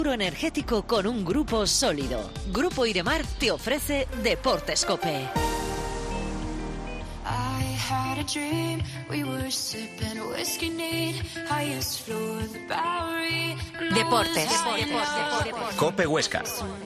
Puro energético con un grupo sólido. Grupo Iremar te ofrece Deportes COPE. Deportes. COPE Huesca.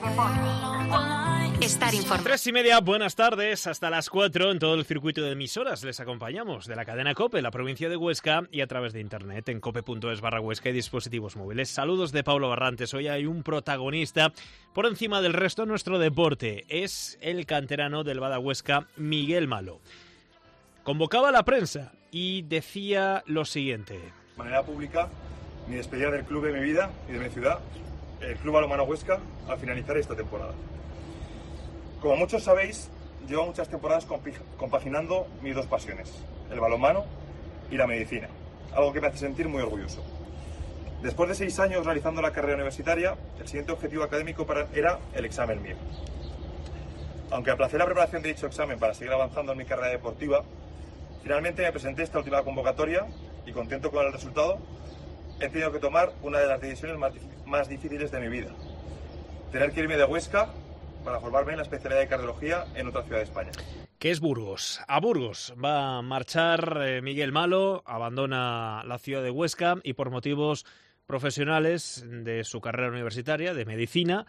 Estar informado. 3:30, buenas tardes, hasta las 4 en todo el circuito de emisoras. Les acompañamos de la cadena COPE, la provincia de Huesca, y a través de internet en cope.es/Huesca y dispositivos móviles. Saludos de Pablo Barrantes. Hoy hay un protagonista por encima del resto de nuestro deporte. Es el canterano del Bada Huesca, Miguel Malo. Convocaba a la prensa y decía lo siguiente. De manera pública, mi despedida del club de mi vida y de mi ciudad, el Club Balonmano Huesca, al finalizar esta temporada. Como muchos sabéis, llevo muchas temporadas compaginando mis dos pasiones, el balonmano y la medicina, algo que me hace sentir muy orgulloso. Después de 6 años realizando la carrera universitaria, el siguiente objetivo académico era el examen MIR. Aunque aplacé la preparación de dicho examen para seguir avanzando en mi carrera deportiva, finalmente me presenté esta última convocatoria y, contento con el resultado, he tenido que tomar una de las decisiones más difíciles de mi vida. Tener que irme de Huesca para formarme en la especialidad de cardiología en otra ciudad de España. ¿Qué es Burgos? A Burgos va a marchar Miguel Malo, abandona la ciudad de Huesca y por motivos profesionales de su carrera universitaria, de medicina,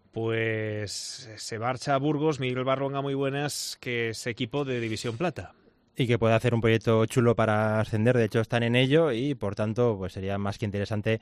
pues se marcha a Burgos. Miguel Barronga, muy buenas, que es equipo de División Plata. Y que puede hacer un proyecto chulo para ascender, de hecho están en ello y por tanto pues sería más que interesante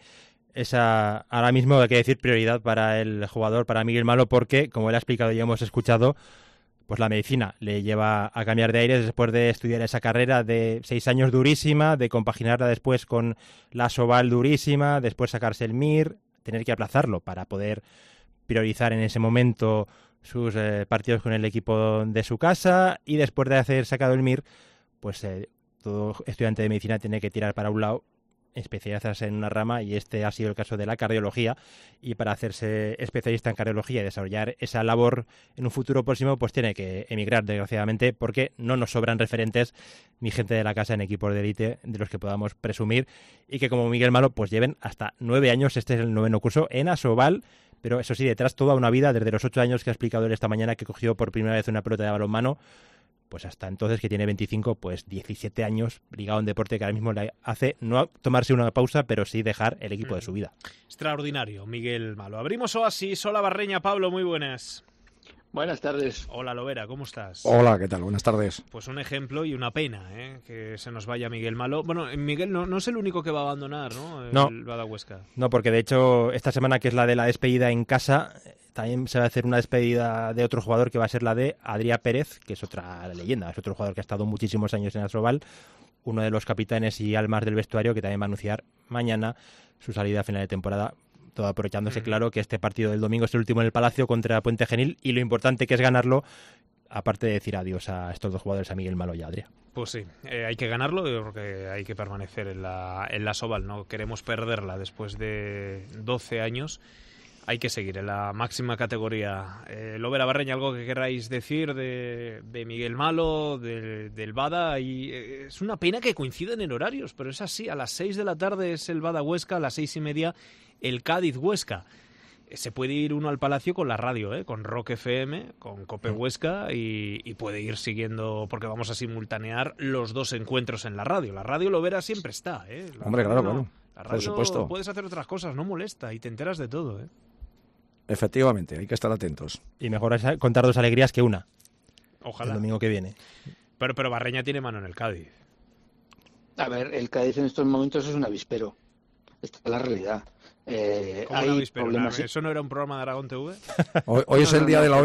esa, ahora mismo hay que decir, prioridad para el jugador, para Miguel Malo, porque como él ha explicado y hemos escuchado, pues la medicina le lleva a cambiar de aires después de estudiar esa carrera de 6 años durísima, de compaginarla después con la Asobal durísima, después sacarse el MIR, tener que aplazarlo para poder priorizar en ese momento sus partidos con el equipo de su casa y después de haber sacado el MIR, pues todo estudiante de medicina tiene que tirar para un lado, especializarse en una rama y este ha sido el caso de la cardiología y para hacerse especialista en cardiología y desarrollar esa labor en un futuro próximo pues tiene que emigrar desgraciadamente porque no nos sobran referentes ni gente de la casa en equipos de élite de los que podamos presumir y que como Miguel Malo pues lleven hasta 9 años, este es el 9º curso en Asobal, pero eso sí, detrás toda una vida, desde los 8 años que ha explicado él esta mañana que cogió por primera vez una pelota de balonmano, pues hasta entonces que tiene 25, pues 17 años ligado a un deporte que ahora mismo le hace no tomarse una pausa, pero sí dejar el equipo de su vida. Extraordinario, Miguel Malo. Abrimos Oasis. Hola Barreña, Pablo, muy buenas. Buenas tardes. Hola Lovera, ¿cómo estás? Hola, ¿qué tal? Buenas tardes. Pues un ejemplo y una pena, que se nos vaya Miguel Malo. Bueno, Miguel no es el único que va a abandonar, ¿no? El Bada Huesca. No, porque de hecho esta semana que es la de la despedida en casa, también se va a hacer una despedida de otro jugador que va a ser la de Adrià Pérez, que es otra leyenda, es otro jugador que ha estado muchísimos años en Asobal, uno de los capitanes y almas del vestuario que también va a anunciar mañana su salida a final de temporada. Todo aprovechándose, claro, que este partido del domingo es el último en el Palacio contra Puente Genil y lo importante que es ganarlo, aparte de decir adiós a estos dos jugadores, a Miguel Malo y a Adrià. Pues sí, hay que ganarlo porque hay que permanecer en la Asobal, no queremos perderla después de 12 años. Hay que seguir en la máxima categoría. Lovera, Barreña, ¿algo que queráis decir de Miguel Malo, del Bada? Y, es una pena que coinciden en horarios, pero es así. A las 6 de la tarde es el Bada Huesca, a las 6:30 el Cádiz Huesca. Se puede ir uno al Palacio con la radio, con Rock FM, con Cope Huesca y puede ir siguiendo, porque vamos a simultanear los dos encuentros en la radio. La radio, Lovera, siempre está. Hombre, claro. La radio, por supuesto. Puedes hacer otras cosas, no molesta y te enteras de todo. Efectivamente, hay que estar atentos. Y mejor es contar dos alegrías que una. Ojalá. El domingo que viene. Pero Barreña tiene mano en el Cádiz. A ver, el Cádiz en estos momentos es un avispero. Esta es la realidad. Hay problemas. ¿Eso no era un programa de Aragón TV? Hoy es el día de la...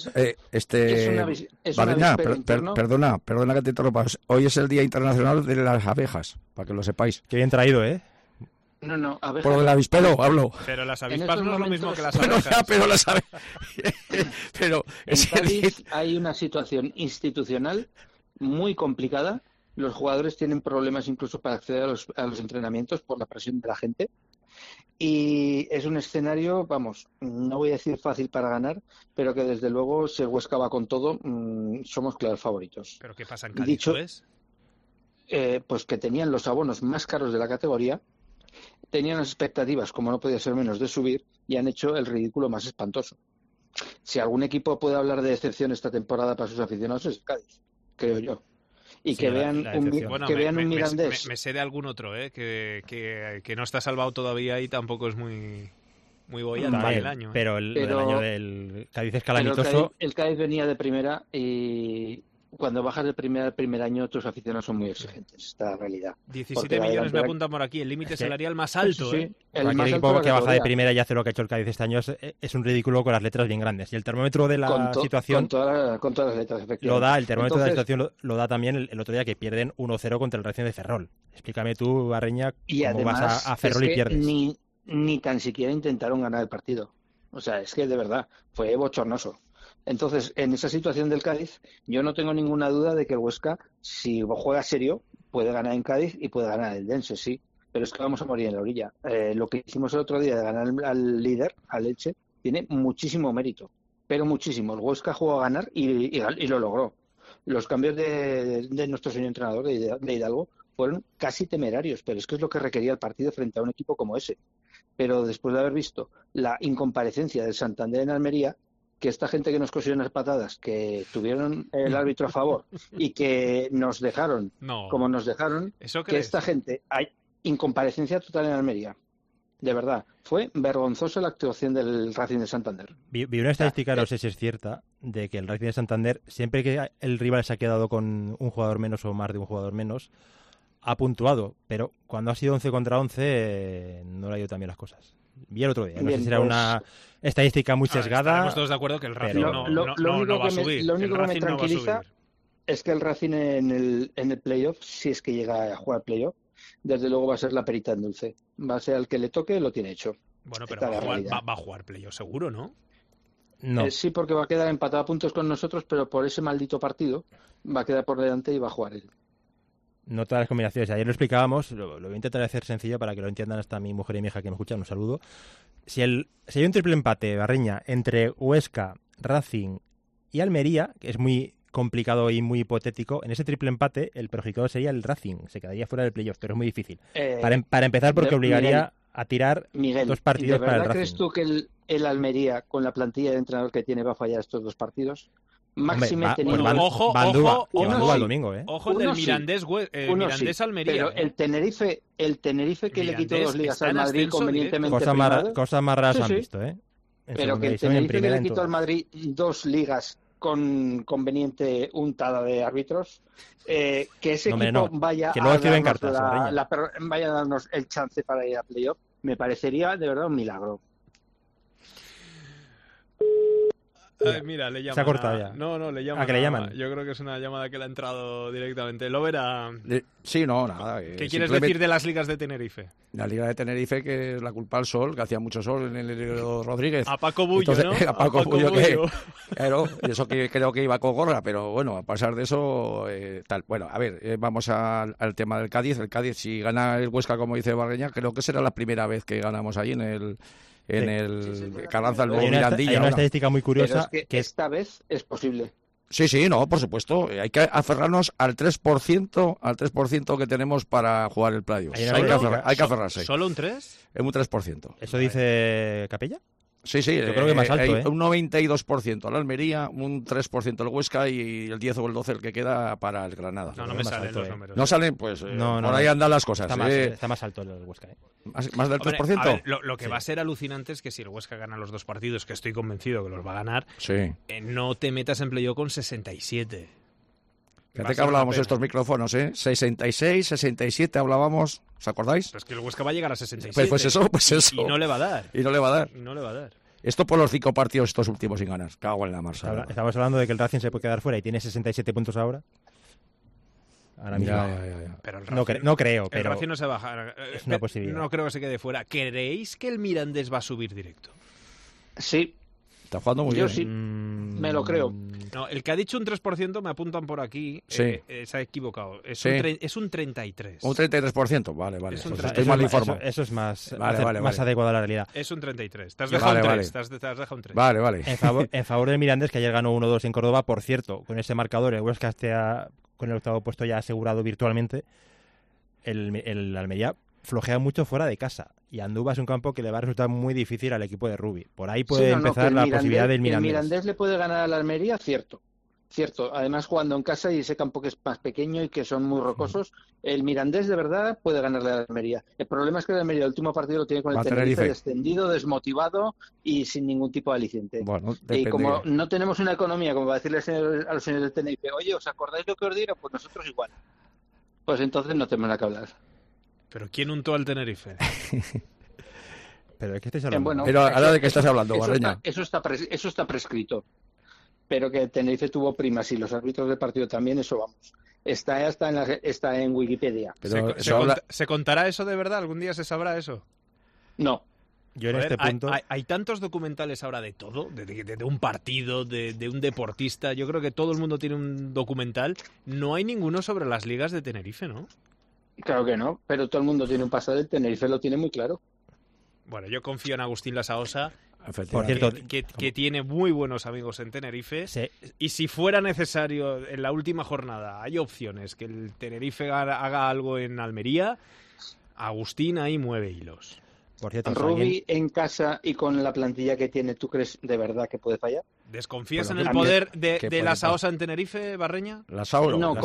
Barreña, perdona que te interrumpa. Hoy es el Día Internacional de las Abejas, para que lo sepáis. Qué bien traído, No, abejas. Por lo del avispero hablo. Pero las avispas no es lo mismo que las Bueno, abejas. ya, pero las abejas... pero en Cádiz hay una situación institucional muy complicada. Los jugadores tienen problemas incluso para acceder a los entrenamientos por la presión de la gente. Y es un escenario, vamos, no voy a decir fácil para ganar, pero que desde luego, si el Huesca va con todo, somos claros favoritos. ¿Pero qué pasa en Cádiz, pues? Pues que tenían los abonos más caros de la categoría tenían las expectativas, como no podía ser menos, de subir y han hecho el ridículo más espantoso. Si algún equipo puede hablar de decepción esta temporada para sus aficionados es el Cádiz, creo yo. Y Sí, que la vean decepción. Bueno, un Mirandés. me sé de algún otro, que no está salvado todavía y tampoco es muy bollante También, el año. pero el año del Cádiz es calamitoso. El Cádiz venía de primera y cuando bajas de primera al primer año tus aficionados son muy exigentes, esta es la realidad. 17 millones me apuntan por aquí, el límite salarial más alto. Sí, el Cualquier más equipo alto de que la baja de categoría. primera y hace lo que ha hecho el Cádiz este año es un ridículo con las letras bien grandes. Y el termómetro de la situación con todas las letras, efectivamente. lo da, el termómetro de la Entonces, situación lo da también el otro día que pierden 1-0 contra el Racing de Ferrol. Explícame tú, Barreña, y cómo además, vas a Ferrol es y que pierdes. ni tan siquiera intentaron ganar el partido. O sea, es que de verdad fue bochornoso. Entonces, en esa situación del Cádiz, yo no tengo ninguna duda de que el Huesca, si juega serio, puede ganar en Cádiz y puede ganar el Dense, sí. Pero es que vamos a morir en la orilla. Lo que hicimos el otro día de ganar al líder, al Elche, tiene muchísimo mérito. Pero muchísimo. El Huesca jugó a ganar y lo logró. Los cambios de nuestro señor entrenador, de Hidalgo, fueron casi temerarios, pero es que es lo que requería el partido frente a un equipo como ese. Pero después de haber visto la incomparecencia del Santander en Almería, que esta gente que nos cosieron las patadas, que tuvieron el árbitro a favor y que nos dejaron como nos dejaron, ¿Eso que crees? esta gente, hay incomparecencia total en Almería. De verdad, fue vergonzosa la actuación del Racing de Santander. Vi una estadística, no sé si es cierta, de que el Racing de Santander, siempre que el rival se ha quedado con un jugador menos o más de un jugador menos, ha puntuado, pero cuando ha sido 11 contra 11 no le ha ido tan bien las cosas. Vi el otro día, no Bien, sé si era pues, una estadística muy sesgada. Estaremos todos de acuerdo que el Racing pero- no va a subir. Lo único El que me Racing no va a tranquiliza subir. es que el Racing en el playoff, si es que llega a jugar playoff, desde luego va a ser la perita en dulce. Va a ser al que le toque, lo tiene hecho. Bueno, pero Esta es la realidad. va a jugar playoff seguro, ¿no? No, Sí, porque va a quedar empatado a puntos con nosotros, pero por ese maldito partido va a quedar por delante y va a jugar él. no todas las combinaciones. Ayer lo explicábamos, lo voy a intentar hacer sencillo para que lo entiendan hasta mi mujer y mi hija que me escuchan. Un saludo. Si hay un triple empate, Barreña, entre Huesca, Racing y Almería, que es muy complicado y muy hipotético, en ese triple empate el perjudicado sería el Racing. Se quedaría fuera del playoff, pero es muy difícil. Para empezar, porque obligaría a tirar Miguel, dos partidos ¿de para el verdad Racing. crees tú que el Almería, con la plantilla de entrenador que tiene, va a fallar estos dos partidos? Máxime Hombre, teniendo... pues Ojo, Bandúa, que uno Bandúa sí. el domingo, ¿eh? Ojo el del Uno sí. Mirandés, Uno Mirandés sí, Almería. pero el Tenerife que le quitó Mirandés 2 ligas está al en Madrid ascenso convenientemente Cosas más raras Sí, han sí. visto, ¿eh? En pero segunda que el división, en Tenerife que primera, le en quitó todas. al Madrid 2 ligas con conveniente untada de árbitros, que ese No, hombre, equipo no. vaya Que luego escriben darnos cartas, Barreña. vaya a darnos el chance para ir a playoff, me parecería de verdad un milagro. Ay, mira, le llaman. Se ha cortado ya. No, le llaman. ¿A que le llaman? Yo creo que es una llamada que le ha entrado directamente. Lo verá. Sí, no, nada. ¿Qué quieres decir de las ligas de Tenerife? La Liga de Tenerife, que es la culpa al sol, que hacía mucho sol en el Rodríguez. A Paco Bullo, Entonces, ¿no? A Paco Bullo, claro, y eso que creo que iba con gorra, pero bueno, a pasar de eso, tal. Bueno, a ver, vamos al tema del Cádiz. El Cádiz, si gana el Huesca, como dice Barreña, creo que será la primera vez que ganamos allí en el Carranza, el nuevo Hay Mirandilla. una ahora. estadística muy Pero curiosa es que esta vez es posible. Sí, no, por supuesto. Hay que aferrarnos al 3% que tenemos para jugar el playoff. Hay una Hay que aferrarse. ¿Solo un 3? Es un 3%. ¿Eso dice Capella? Sí, Yo creo que más alto, hay ¿eh? un 92% la Almería, un 3% el Huesca y el 10 o el 12 el que queda para el Granada. No creo me más salen alto, los ¿eh? números. No salen, pues No, por ahí andan las cosas. Está más alto el Huesca, ¿eh? ¿Más del Hombre, 3%? a ver, lo que Sí. va a ser alucinante es que si el Huesca gana los dos partidos, que estoy convencido que los va a ganar, Sí. no te metas en playoff con 67. Va a Fíjate que ser una hablábamos de pena. estos micrófonos, ¿eh? 66, 67 hablábamos, ¿os acordáis? Pero es que el Huesca va a llegar a 67. Pues eso. Y no le va a dar. Y no le va a dar. No le va a dar. Esto por los 5 partidos estos últimos sin ganar. Cago en la marcha. Estamos hablando de que el Racing se puede quedar fuera y tiene 67 puntos ahora. Ahora mismo. Ya. Pero el No, no creo, el pero Racing no se baja. es una posibilidad. No creo que se quede fuera. ¿Creéis que el Mirandés va a subir directo? Sí, Está jugando muy yo bien. sí. Me lo creo. No, el que ha dicho un 3% me apuntan por aquí. Sí. Se ha equivocado. Es, Sí. es un 33. Un 33%, vale. Es un Pues 33. estoy mal informado. Eso es más, Vale, más adecuado a la realidad. Es un 33. Te has Vale, dejado un vale. 3. Te has dejado un 3. Vale. En favor del Mirandés, que ayer ganó 1-2 en Córdoba, por cierto, con ese marcador, el Huesca con el octavo puesto ya asegurado virtualmente, el Almería flojea mucho fuera de casa. Y Andúba es un campo que le va a resultar muy difícil al equipo de Rubi. Por ahí puede empezar la posibilidad del Mirandés. El Mirandés le puede ganar a la Almería, cierto. Además, jugando en casa y ese campo que es más pequeño y que son muy rocosos, el Mirandés de verdad puede ganarle a la Almería. El problema es que la Almería el último partido lo tiene con el Tenerife descendido, desmotivado y sin ningún tipo de aliciente. Bueno, y como no tenemos una economía como para decirle a los señores del Tenerife, oye, ¿os acordáis lo que os digo? Pues nosotros igual. Pues entonces no tenemos nada que hablar. ¿Pero quién untó al Tenerife? ¿Pero de qué estáis hablando? Bueno, pero ahora de qué estás hablando, Barreña. Eso está prescrito. Pero que Tenerife tuvo primas y los árbitros del partido también, eso vamos. Está en Wikipedia. Pero ¿Se contará eso de verdad? ¿Algún día se sabrá eso? No. Yo en este punto... Hay tantos documentales ahora de todo, de un partido, de un deportista. Yo creo que todo el mundo tiene un documental. No hay ninguno sobre las ligas de Tenerife, ¿no? Claro que no, pero todo el mundo tiene un pasado. El Tenerife lo tiene muy claro. Bueno, yo confío en Agustín Lasaosa, por cierto, que tiene muy buenos amigos en Tenerife. Sí. Y si fuera necesario en la última jornada, hay opciones que el Tenerife haga algo en Almería, Agustín ahí mueve hilos. Por cierto, Rubi en casa y con la plantilla que tiene, ¿tú crees de verdad que puede fallar? ¿Desconfías en el poder de Lasaosa en Tenerife, Barreña? Lasauro. No,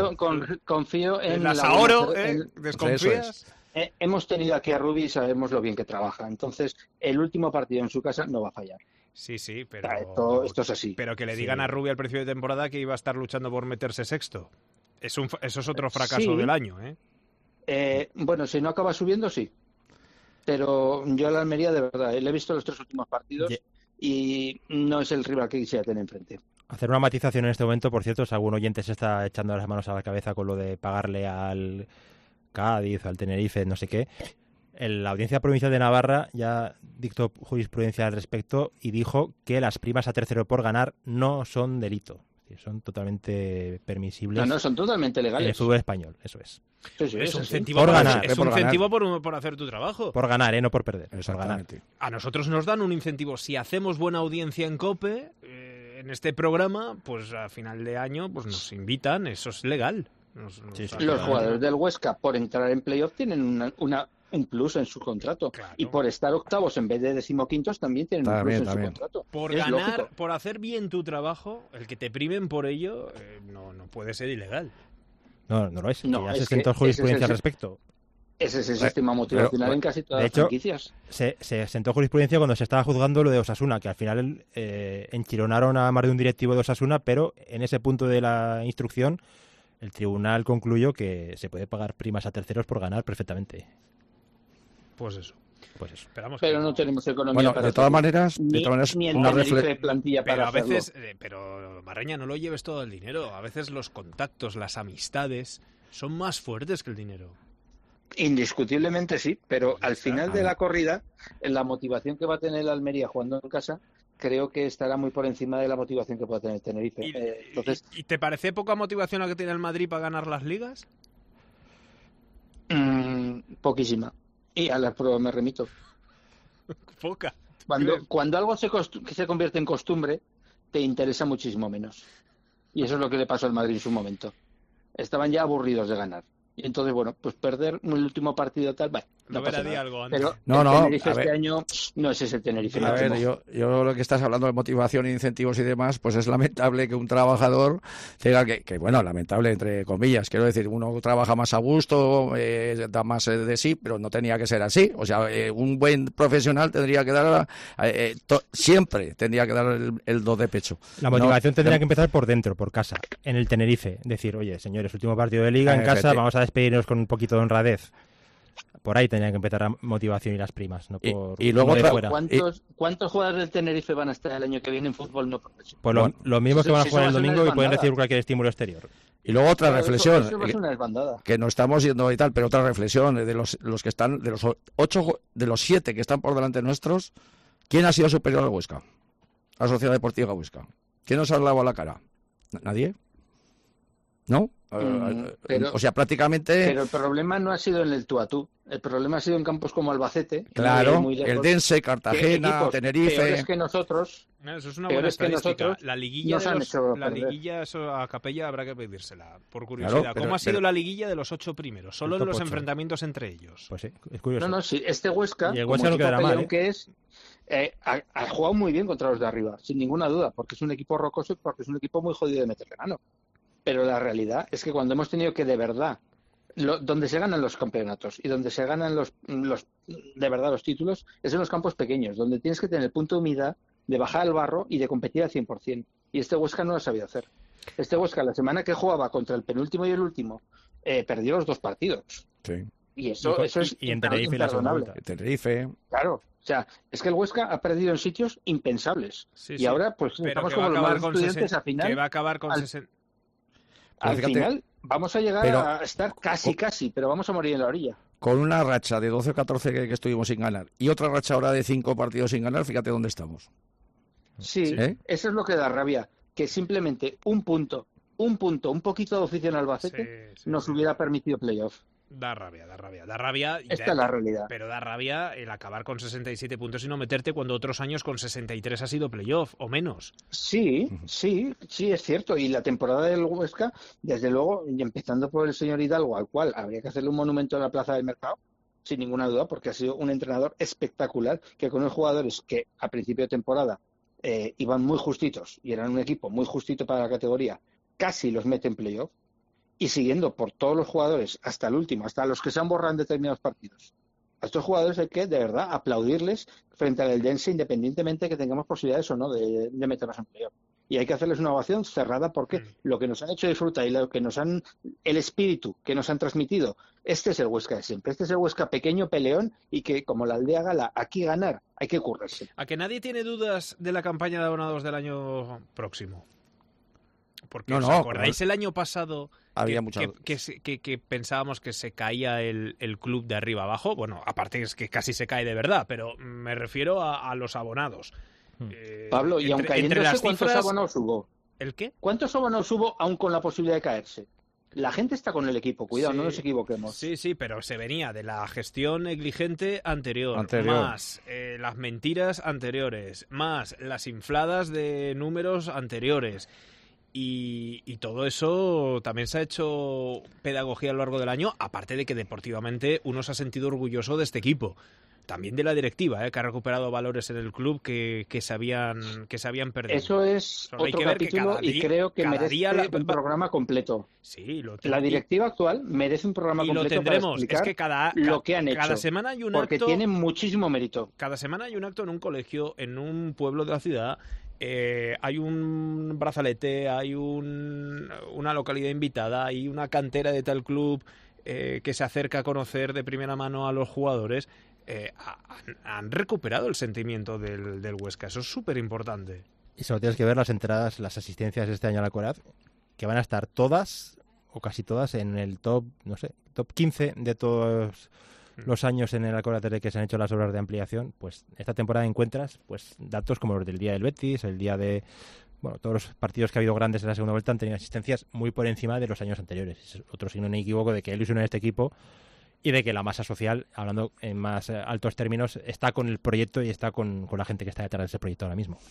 confío en Lasauro, ¿desconfías? Hemos tenido aquí a Rubi y sabemos lo bien que trabaja. Entonces, el último partido en su casa no va a fallar. Sí, pero... Esto es así. Pero que le digan a Rubi al principio de temporada que iba a estar luchando por meterse sexto. Eso es otro fracaso del año, ¿eh? Bueno, si no acaba subiendo, sí. Pero yo a la Almería, de verdad, le he visto los 3 últimos partidos y no es el rival que quisiera tener enfrente. Hacer una matización en este momento, por cierto, si algún oyente se está echando las manos a la cabeza con lo de pagarle al Cádiz, al Tenerife, no sé qué. La Audiencia Provincial de Navarra ya dictó jurisprudencia al respecto y dijo que las primas a tercero por ganar no son delito. Son totalmente permisibles. No, son totalmente legales. En el fútbol español, eso es. Sí, es un así. incentivo por ganar. Es un incentivo por hacer tu trabajo. Por ganar, no por perder. Por ganar. A nosotros nos dan un incentivo. Si hacemos buena audiencia en COPE, en este programa, pues a final de año pues nos invitan. Eso es legal. Los jugadores del Huesca, por entrar en playoff, tienen un plus en su contrato. Claro. Y por estar octavos en vez de 15º también tienen un plus en su contrato. Por ganar, lógico. Por hacer bien tu trabajo, el que te primen por ello, no puede ser ilegal. No lo es. No, ya se sentó jurisprudencia al respecto. Ese es el sistema motivacional en casi todas las franquicias. Se sentó jurisprudencia cuando se estaba juzgando lo de Osasuna, que al final enchironaron a más de un directivo de Osasuna, pero en ese punto de la instrucción el tribunal concluyó que se puede pagar primas a terceros por ganar perfectamente. Pues eso. Esperamos pero no tenemos economía para de todas maneras, ni el Tenerife de plantilla para hacerlo. Pero a veces, pero Barreña, no lo lleves todo el dinero. A veces los contactos, las amistades son más fuertes que el dinero. Indiscutiblemente sí, pero al final de la corrida, la motivación que va a tener la Almería jugando en casa, creo que estará muy por encima de la motivación que pueda tener Tenerife. ¿Y te parece poca motivación la que tiene el Madrid para ganar las ligas? Poquísima. Y a las pruebas me remito. Poca. Cuando algo se convierte en costumbre, te interesa muchísimo menos. Y eso es lo que le pasó al Madrid en su momento. Estaban ya aburridos de ganar. Y entonces, bueno, pues perder el último partido tal, bueno, no pasa nada. Algo antes. Pero el Tenerife este año no es ese Tenerife. A ver, yo lo que estás hablando de motivación, incentivos y demás, pues es lamentable que un trabajador tenga que bueno, lamentable entre comillas, quiero decir, uno trabaja más a gusto, da más de sí, pero no tenía que ser así. O sea, un buen profesional tendría que dar, siempre tendría que dar el do de pecho. La motivación tendría que empezar por dentro, por casa, en el Tenerife. Decir, oye, señores, último partido de liga en casa, vamos a despedirnos con un poquito de honradez. Por ahí tenía que empezar la motivación y las primas, no por y luego fuera. ¿Cuántos jugadores del Tenerife van a estar el año que viene en fútbol no profesional? Pues los mismos que van a jugar el domingo y pueden recibir cualquier estímulo exterior. Y luego otra reflexión, eso va a ser una desbandada. Que no estamos yendo y tal, pero otra reflexión de los que están, de los 8, de los 7 que están por delante nuestros, ¿quién ha sido superior al Huesca? A la Sociedad Deportiva Huesca. ¿Quién nos ha lavado la cara? ¿Nadie? ¿no? O sea, prácticamente... Pero el problema no ha sido en el tú a tú. El problema ha sido en campos como Albacete. Claro, muy lejos, el Dense, Cartagena, Tenerife... Peores que nosotros... Eso es una buena estadística. La liguilla eso a Capella habrá que pedírsela, por curiosidad. Claro, ¿Cómo ha sido la liguilla de los 8 primeros? Solo en los enfrentamientos entre ellos. Pues sí, es curioso. No, sí, este Huesca, y el Huesca como no quedará equipo mal, que es, ha jugado muy bien contra los de arriba, sin ninguna duda, porque es un equipo rocoso y porque es un equipo muy jodido de meterle mano. Pero la realidad es que cuando hemos tenido que de verdad, donde se ganan los campeonatos y donde se ganan de verdad los títulos, es en los campos pequeños, donde tienes que tener el punto de humildad de bajar al barro y de competir al 100%. Y este Huesca no lo ha sabido hacer. Este Huesca, la semana que jugaba contra el penúltimo y el último, perdió los 2 partidos. Sí. Y eso es y en Tenerife imperdonable. Tenerife. Claro. O sea, es que el Huesca ha perdido en sitios impensables. Y ahora, pues, estamos como los malos estudiantes al final. Que va a acabar con 60. Al final, vamos a llegar a estar casi, pero vamos a morir en la orilla. Con una racha de 12 o 14 que estuvimos sin ganar y otra racha ahora de 5 partidos sin ganar, fíjate dónde estamos. Sí, eso es lo que da rabia, que simplemente un punto, un poquito de oficio en Albacete nos hubiera permitido playoff. Da rabia. Esta es la realidad. Pero da rabia el acabar con 67 puntos y no meterte cuando otros años con 63 ha sido playoff o menos. Sí, es cierto. Y la temporada del Huesca, desde luego, y empezando por el señor Hidalgo, al cual habría que hacerle un monumento en la Plaza del Mercado, sin ninguna duda, porque ha sido un entrenador espectacular, que con los jugadores que a principio de temporada iban muy justitos y eran un equipo muy justito para la categoría, casi los mete en playoff. Y siguiendo por todos los jugadores, hasta el último, hasta los que se han borrado en determinados partidos. A estos jugadores hay que, de verdad, aplaudirles frente al Eldense, independientemente de que tengamos posibilidades o no de meternos en playoff. Y hay que hacerles una ovación cerrada porque lo que nos han hecho disfrutar y lo que el espíritu que nos han transmitido, este es el Huesca de siempre. Este es el Huesca pequeño, peleón, y que, como la aldea gala, aquí ganar, hay que currarse. ¿A que nadie tiene dudas de la campaña de abonados del año próximo? Porque ¿os acordáis el año pasado que pensábamos que se caía el club de arriba abajo? Bueno, aparte es que casi se cae de verdad, pero me refiero a los abonados. Pablo, y aun cayéndose, ¿cuántos abonados hubo? ¿El qué? ¿Cuántos abonados hubo aún con la posibilidad de caerse? La gente está con el equipo, cuidado, no nos equivoquemos. Sí, pero se venía de la gestión negligente anterior. Más las mentiras anteriores, más las infladas de números anteriores. Y todo eso también se ha hecho pedagogía a lo largo del año, aparte de que deportivamente uno se ha sentido orgulloso de este equipo. También de la directiva, que ha recuperado valores en el club que se habían perdido. Eso es otro capítulo y creo que merece un programa completo. Sí, la directiva actual merece un programa completo. Y lo tendremos. Para explicar es que lo que han hecho. Cada semana hay un porque acto, tiene muchísimo mérito. Cada semana hay un acto en un colegio, en un pueblo de la ciudad. Hay un brazalete, hay una localidad invitada, hay una cantera de tal club que se acerca a conocer de primera mano a los jugadores. Han recuperado el sentimiento del Huesca. Eso es súper importante. Y solo tienes que ver las entradas, las asistencias este año a la Coraz, que van a estar todas o casi todas en el top 15 de todos los años en el Alcoraz desde que se han hecho las obras de ampliación. Pues esta temporada encuentras pues datos como los del día del Betis, el día de todos los partidos que ha habido grandes en la segunda vuelta han tenido asistencias muy por encima de los años anteriores. Es otro signo inequívoco de que hay ilusión en este equipo y de que la masa social, hablando en más altos términos, está con el proyecto y está con la gente que está detrás de ese proyecto ahora mismo.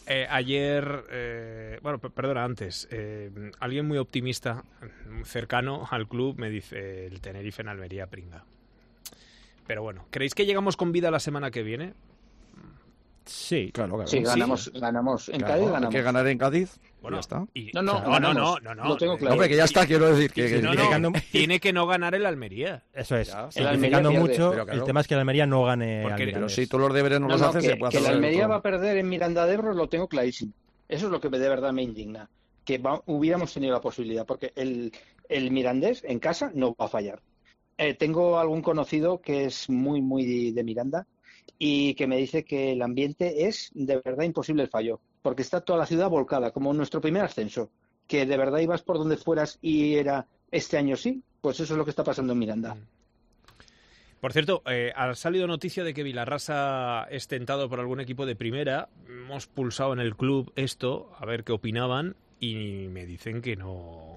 Antes, alguien muy optimista, cercano al club, me dice el Tenerife en Almería pringa. Pero bueno, ¿creéis que llegamos con vida la semana que viene? Sí, claro. Sí, ganamos. En Cádiz ganamos. Hay que ganar en Cádiz. Bueno, ya está. No. Lo tengo claro. Hombre, que ya está, quiero decir que tiene que no ganar el Almería. Eso es. El Almería mucho. Pero claro, el tema es que el Almería no gane. Pero si tú los deberes no los haces, se puede hacer. Que el Almería va a perder en Miranda de Ebro, lo tengo clarísimo. Eso es lo que de verdad me indigna. Que hubiéramos tenido la posibilidad, porque el Mirandés en casa no va a fallar. Tengo algún conocido que es muy, muy de Miranda y que me dice que el ambiente es de verdad imposible el fallo, porque está toda la ciudad volcada, como en nuestro primer ascenso, que de verdad ibas por donde fueras y era este año sí, pues eso es lo que está pasando en Miranda. Por cierto, ha salido noticia de que Vilarrasa es tentado por algún equipo de primera. Hemos pulsado en el club esto, a ver qué opinaban, y me dicen que no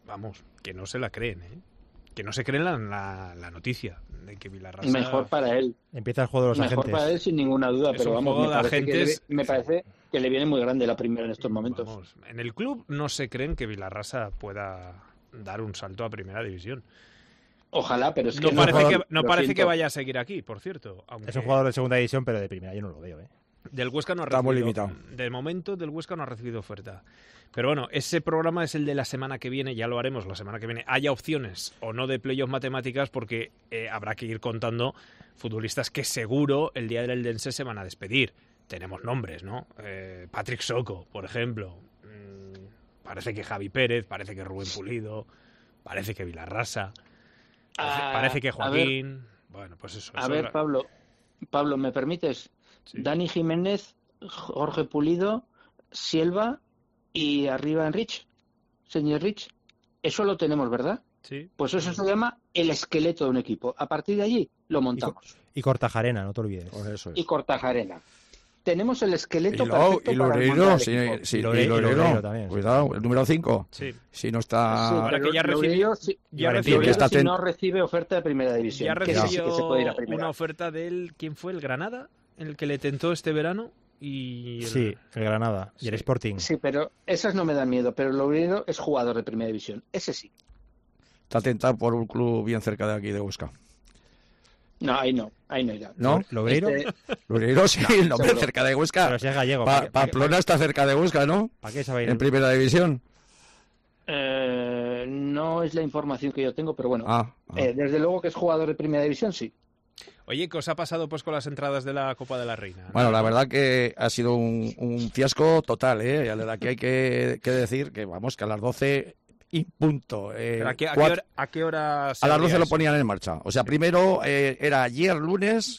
vamos, que no se la creen, ¿eh? Que no se creen la noticia de que Vilarrasa... Mejor para él. Empieza el juego de los agentes. Mejor para él sin ninguna duda, Es pero un vamos, juego de agentes... me parece que le viene muy grande la primera en estos momentos. Vamos, en el club no se creen que Vilarrasa pueda dar un salto a primera división. Ojalá, pero es que... No parece que vaya a seguir aquí, por cierto. Aunque... Es un jugador de segunda división, pero de primera yo no lo veo, ¿eh? Del Huesca no ha Está muy recibido... limitado. De momento, del Huesca no ha recibido oferta. Pero bueno, ese programa es el de la semana que viene, ya lo haremos la semana que viene. Haya opciones o no de playoff matemáticas, porque habrá que ir contando futbolistas que seguro el día del Eldense se van a despedir. Tenemos nombres, ¿no? Patrick Soko, por ejemplo. Parece que Javi Pérez, parece que Rubén Pulido, parece que Vilarrasa, parece que Joaquín... Bueno, pues eso. A ver, Pablo, ¿me permites? Sí. Dani Jiménez, Jorge Pulido, Silva y arriba Enrich, señor Rich. Eso lo tenemos, ¿verdad? Sí. Pues eso se llama el esqueleto de un equipo. A partir de allí lo montamos. Y Cortajarena, no te olvides. Pues eso es. Y Cortajarena. Tenemos el esqueleto Y perfecto para Loreiro, montar el sí, equipo. sí, Y y Loreiro Loreiro, también, sí. cuidado, el número 5. Sí. Si no está... Sí, Ahora pero que ya Loreiro, ya Loreiro que está si ten- no recibe oferta de primera división. Ya que sí recibió que se puede ir a primera. una oferta del... ¿Quién fue? ¿El Granada? El que le tentó este verano. Y Sí, el Granada y el Sí. Sporting. Sí, pero esas no me dan miedo. Pero Loreiro es jugador de primera división. Ese sí. Está tentado por un club bien cerca de aquí, de Huesca. No, ahí no irá. ¿No? ¿Loreiro? Loreiro, sí, el nombre seguro. cerca de Huesca. Pero si es gallego. Pamplona está cerca de Huesca, ¿no? ¿Para qué sabe ir? En primera división. No es la información que yo tengo, pero bueno. Ah. Desde luego que es jugador de primera división, sí. Oye, ¿qué os ha pasado pues con las entradas de la Copa de la Reina? Bueno, la verdad que ha sido un fiasco total, ¿eh? Y aquí hay que decir que, vamos, que a las 12 y punto. ¿Pero a qué hora se A las abría 12 lo eso? ponían en marcha. O sea, primero era ayer lunes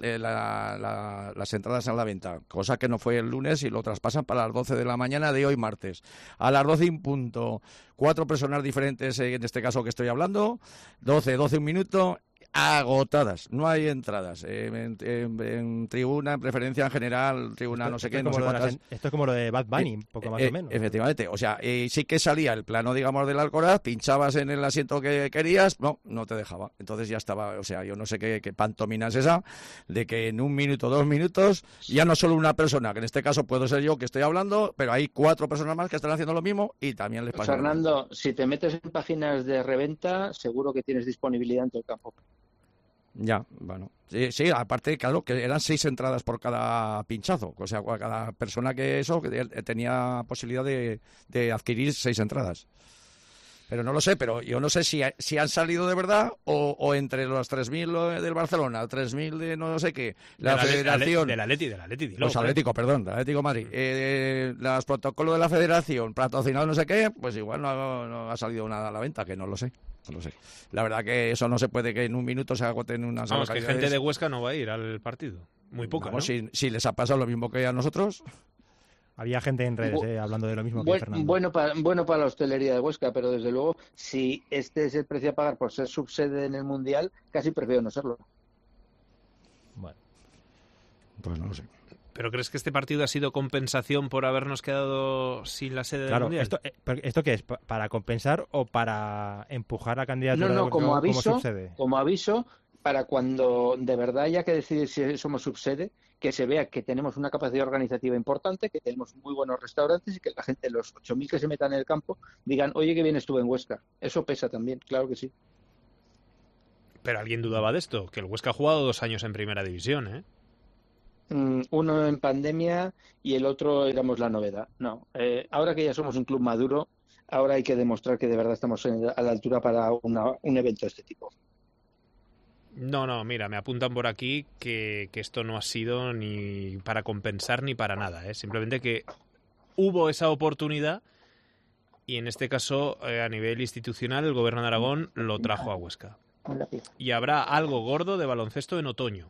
las entradas a la venta, cosa que no fue el lunes y lo traspasan para las 12 de la mañana de hoy martes. A las 12 en punto, 4 personas diferentes, en este caso que estoy hablando, 12 un minuto, agotadas, no hay entradas. En tribuna, en preferencia en general, tribuna no sé qué, no sé cuántas. Esto es como lo de Bad Bunny, un poco más o menos. Efectivamente, o sea, sí que salía el plano, digamos, del Alcoraz, pinchabas en el asiento que querías, no te dejaba. Entonces ya estaba, o sea, yo no sé qué pantomina es esa, de que en 1 minuto, 2 minutos, ya no solo una persona, que en este caso puedo ser yo que estoy hablando, pero hay 4 personas más que están haciendo lo mismo y también les pasa. Fernando, si te metes en páginas de reventa, seguro que tienes disponibilidad en todo el campo. Ya, bueno. Sí, aparte, claro, que eran 6 entradas por cada pinchazo. O sea, cada persona que tenía posibilidad de adquirir 6 entradas. Pero no lo sé, pero yo no sé si han salido de verdad o entre los 3.000 del Barcelona, 3.000 de no sé qué, la Federación... Del Atleti, dilo. Los Atlético, perdón, del Atlético de Madrid. Los protocolos de la Federación, patrocinado no sé qué, pues igual no ha salido nada a la venta, que no lo sé. No lo sé. La verdad que eso no se puede, que en 1 minuto se agoten unas Vamos, que localidades. gente de Huesca no va a ir al partido. Muy poca, Vamos, ¿no? si les ha pasado lo mismo que a nosotros. Había gente en redes hablando de lo mismo que Fernando. Bueno para la hostelería de Huesca, pero desde luego, si este es el precio a pagar por ser subsede en el Mundial, casi prefiero no serlo. Bueno. Pues no lo sé. ¿Pero crees que este partido ha sido compensación por habernos quedado sin la sede del Claro, Mundial? ¿esto qué es? ¿Para compensar o para empujar a candidatura No, como aviso, subsede? como aviso, para cuando de verdad haya que decidir si somos subsede, que se vea que tenemos una capacidad organizativa importante, que tenemos muy buenos restaurantes y que la gente, los 8.000 que se metan en el campo, digan, oye, que bien estuve en Huesca. Eso pesa también, claro que sí. Pero alguien dudaba de esto, que el Huesca ha jugado 2 años en primera división, ¿eh? Uno en pandemia y el otro éramos la novedad. No, ahora que ya somos un club maduro, ahora hay que demostrar que de verdad estamos a la altura para un evento de este tipo. No, mira, me apuntan por aquí que esto no ha sido ni para compensar ni para nada, ¿eh? Simplemente que hubo esa oportunidad y en este caso, a nivel institucional, el Gobierno de Aragón lo trajo a Huesca. Y habrá algo gordo de baloncesto en otoño.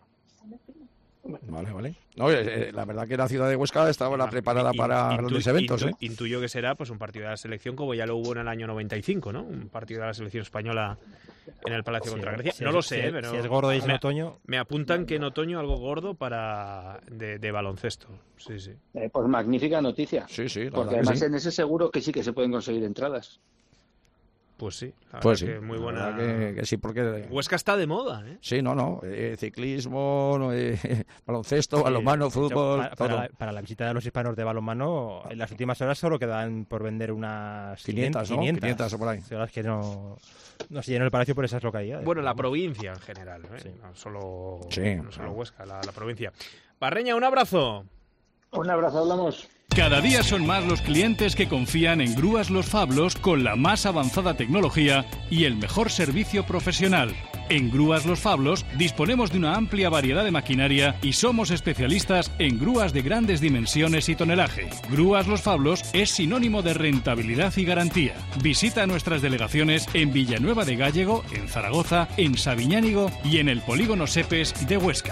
Vale. No, la verdad que la ciudad de Huesca estaba preparada para grandes eventos. Intuyo que será pues un partido de la selección como ya lo hubo en el año 95, ¿no? Un partido de la selección española en el Palacio contra Grecia. No lo sé, pero si es gordo y es en otoño... Me apuntan que en otoño algo gordo de baloncesto. Sí. Pues magnífica noticia. Sí, la porque verdad que además sí. en ese seguro que sí que se pueden conseguir entradas. Pues sí, pues sí, que muy buena. Que sí, porque Huesca está de moda, ¿eh? Sí, ciclismo, baloncesto, balonmano, fútbol. Para la visita de los hispanos de balonmano, en las últimas horas solo quedan por vender unas 500, ¿no? 500 o por ahí. Es que no se llenó el palacio por esas localidades. Bueno, la provincia en general, ¿eh? Sí. No solo claro. Huesca, la provincia. Barreña, un abrazo. Un abrazo, hablamos. Cada día son más los clientes que confían en Grúas Los Fablos con la más avanzada tecnología y el mejor servicio profesional. En Grúas Los Fablos disponemos de una amplia variedad de maquinaria y somos especialistas en grúas de grandes dimensiones y tonelaje. Grúas Los Fablos es sinónimo de rentabilidad y garantía. Visita nuestras delegaciones en Villanueva de Gállego, en Zaragoza, en Sabiñánigo y en el Polígono Sepes de Huesca.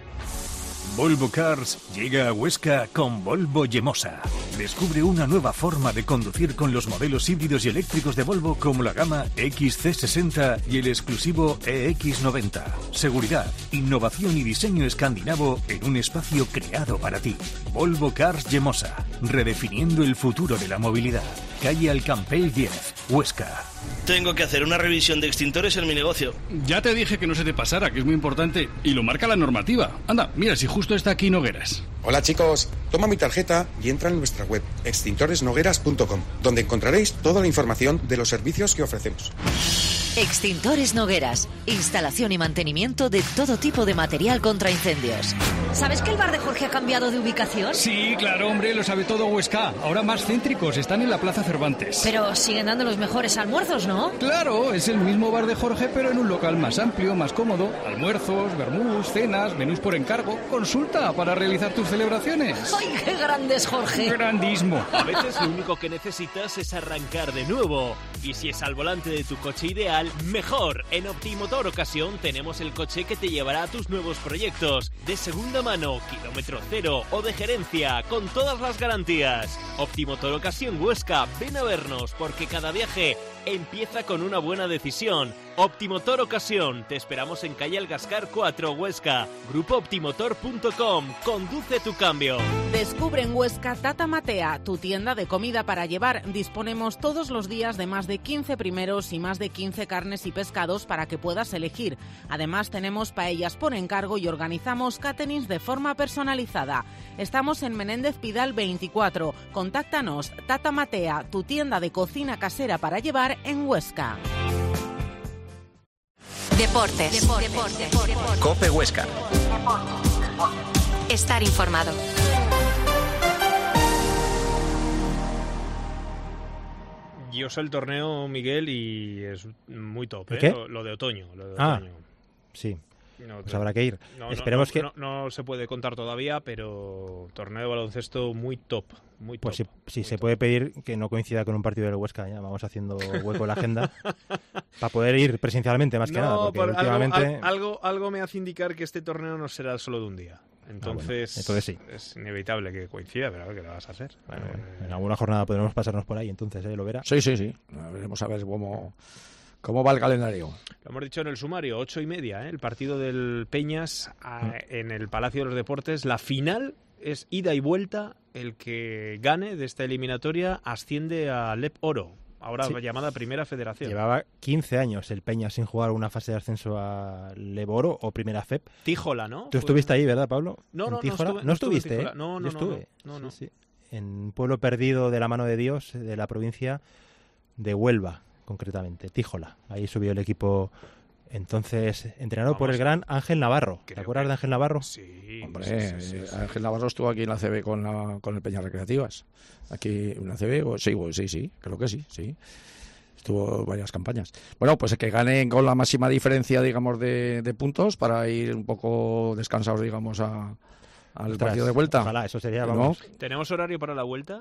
Volvo Cars llega a Huesca con Volvo Yemosa. Descubre una nueva forma de conducir con los modelos híbridos y eléctricos de Volvo como la gama XC60 y el exclusivo EX90. Seguridad, innovación y diseño escandinavo en un espacio creado para ti. Volvo Cars Yemosa, redefiniendo el futuro de la movilidad. Calle Alcampell 10, Huesca. Tengo que hacer una revisión de extintores en mi negocio. Ya te dije que no se te pasara, que es muy importante y lo marca la normativa. Anda, mira, si justo está aquí Nogueras. Hola chicos, toma mi tarjeta y entra en nuestra web extintoresnogueras.com, donde encontraréis toda la información de los servicios que ofrecemos. Extintores Nogueras. Instalación y mantenimiento de todo tipo de material contra incendios. ¿Sabes que el bar de Jorge ha cambiado de ubicación? Sí, claro, hombre, lo sabe todo Huesca. Ahora más céntricos, están en la Plaza Cervantes. Pero siguen dando los mejores almuerzos, ¿no? Claro, es el mismo bar de Jorge, pero en un local más amplio, más cómodo. Almuerzos, vermús, cenas, menús por encargo. Consulta para realizar tus celebraciones. ¡Ay, qué grande es Jorge! Grandísimo. A veces lo único que necesitas es arrancar de nuevo. Y si es al volante de tu coche ideal, mejor. En Optimotor Ocasión tenemos el coche que te llevará a tus nuevos proyectos. De segunda mano, kilómetro cero o de gerencia, con todas las garantías. Optimotor Ocasión Huesca, ven a vernos porque cada viaje empieza con una buena decisión. Optimotor Ocasión, te esperamos en calle Algascar 4, Huesca. GrupoOptimotor.com, conduce tu cambio. Descubre en Huesca Tata Matea, tu tienda de comida para llevar. Disponemos todos los días de más de 15 primeros y más de 15 carnes y pescados para que puedas elegir. Además tenemos paellas por encargo y organizamos caterings de forma personalizada. Estamos en Menéndez Pidal 24. Contáctanos. Tata Matea, tu tienda de cocina casera para llevar en Huesca. Deportes. Cope Huesca. Estar informado. Yo sé el torneo, Miguel, y es muy top, ¿eh? ¿Qué? Lo de otoño. Sí. No, pues habrá que ir. Esperemos que... No se puede contar todavía, pero torneo de baloncesto muy top. Pues top, sí se puede pedir que no coincida con un partido del Huesca. Ya vamos haciendo hueco en la agenda para poder ir presencialmente, más que nada. Porque últimamente... algo me hace indicar que este torneo no será solo de un día. Entonces sí. Es inevitable que coincida, pero a ver qué le vas a hacer. Bueno, en alguna jornada podremos pasarnos por ahí, entonces, ¿lo verá? Sí. Veremos a ver cómo va el calendario. Lo hemos dicho en el sumario, 8:30, el partido del Peñas en el Palacio de los Deportes. La final es ida y vuelta. El que gane de esta eliminatoria asciende a LEP Oro, ahora llamada Primera Federación. Llevaba 15 años el Peñas sin jugar una fase de ascenso a LEP Oro o Primera FEP. Tíjola, ¿no? Tú estuviste ahí, ¿verdad, Pablo? No estuviste, ¿eh? No. Sí. En un pueblo perdido de la mano de Dios, de la provincia de Huelva, concretamente, Tíjola. Ahí subió el equipo, entonces entrenado por el gran Ángel Navarro. ¿Te acuerdas de Ángel Navarro? Sí. Hombre, sí. Ángel Navarro estuvo aquí en la CB con el Peñas Recreativas. Aquí en la CB, sí, creo que sí. Estuvo varias campañas. Bueno, pues que ganen con la máxima diferencia, digamos, de puntos para ir un poco descansados, digamos, al partido de vuelta. Ojalá, eso sería, vamos. ¿Tenemos horario para la vuelta?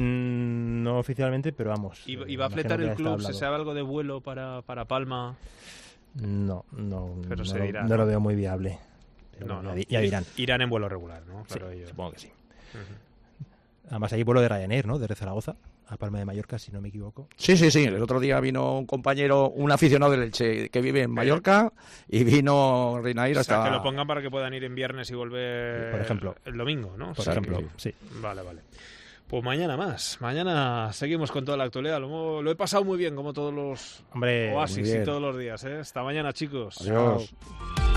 No oficialmente, pero vamos. ¿Y va a fletar el club? ¿Se sabe algo de vuelo para Palma? No se dirá, no lo veo muy viable. Pero ya dirán. Irán en vuelo regular, ¿no? Claro, sí, supongo que sí. Además hay vuelo de Ryanair, ¿no? Desde Zaragoza a Palma de Mallorca, si no me equivoco. Sí. El otro día vino un compañero, un aficionado del Elche que vive en Mallorca, y vino Ryanair hasta... O sea, que lo pongan para que puedan ir en viernes y volver, por ejemplo, el domingo, ¿no? Por ejemplo, sí. Vale. Pues mañana más. Mañana seguimos con toda la actualidad. Lo he pasado muy bien, como todos los Hombre, oasis y todos los días. Hasta mañana, chicos. Adiós. Chao.